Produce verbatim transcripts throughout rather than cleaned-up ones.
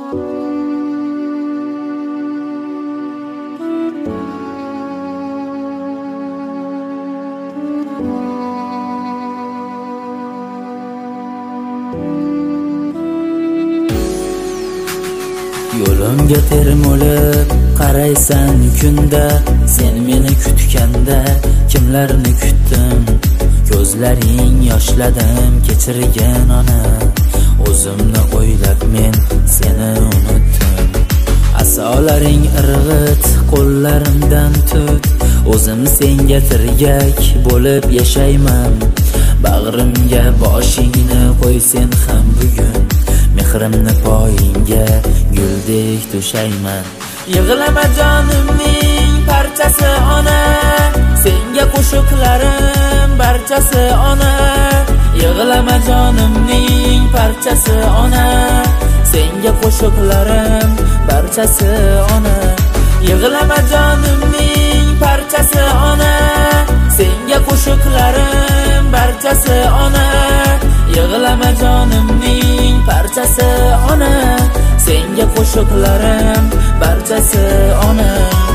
Yo'limga termulib qaraysan kunda, sen meni kutganda kimlarni kutdim? Ko'zlaring yoshladim, kechirgin ona. O'zimni o'ylab men seni unutdim. Asolaring irg'it, qo'llarimdan tut. O'zim senga tirgak bo'lib yashayman. Bag'rimga boshingni qo'y sen ham bugun. Mehrimni poyingga guldek to'shayman. Yig'lama jonimning parchasi ona, senga qo'shiqlarim barchasi ona. Yig'lama jonimning parchasi ona, senga qo'shiqlarim barchasi ona. Yig'lama jonimning parchasi ona, senga qo'shiqlarim barchasi ona. Yig'lama jonimning parchasi ona, senga qo'shiqlarim barchasi ona.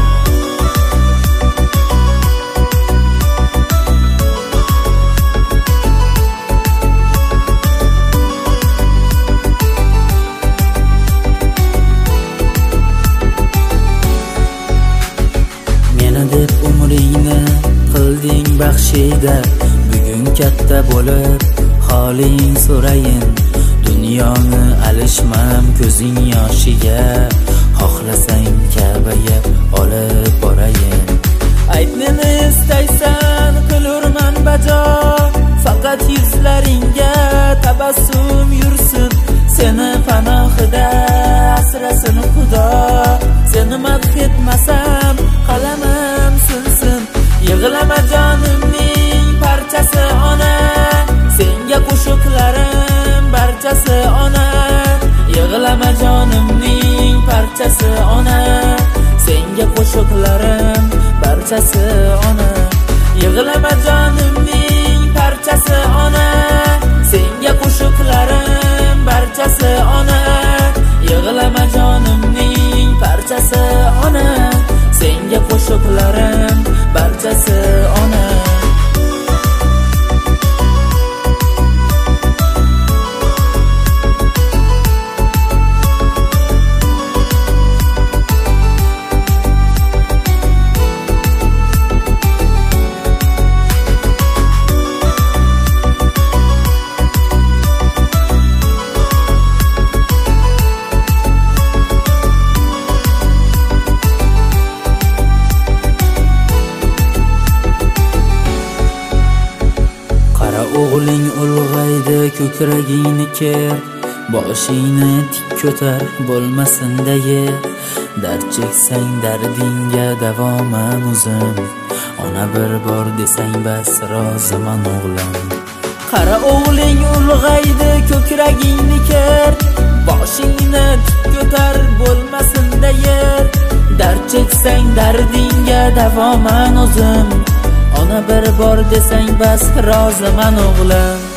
Meni deb umringni qilding baxshida, bugun katta bo'lib holing so'rayin. Dunyoni alishmam ko'zing yoshiga, xohlasang Ka'baga olib borayin. Ayt neni istaysan, qilurman bajo, faqat yuzlaringga tabassum yursin. Seni panohida asrasin Xudo, seni madh etmasam qalamim sinsin. Yig'lama jonimning parchasi ona, senga qo'shiqlarim barchasi ona. Yig'lama jonimning parchasi ona, senga qo'shiqlarim barchasi ona. Yig'lama jonimning parchasi ona, senga qo'shiqlarim barchasi ona. Yig'lama jonimning parchasi ona, senga qo'shiqlarim barchasi ona. O'g'ling ulg'aydi, ko'kragingni ker, boshingni tik ko'tar, bo'lmasin-da yer. Dard cheksang dardingga davoman o'zim, ona bir bor desang bas roziman o'g'lim. Qara o'g'ling ulg'aydi, ko'kragingni ker, boshingni tik ko'tar, bo'lmasin-da yer. Dard cheksang dardingga davoman o'zim, ona bir bor desang bas roziman o'g'lim.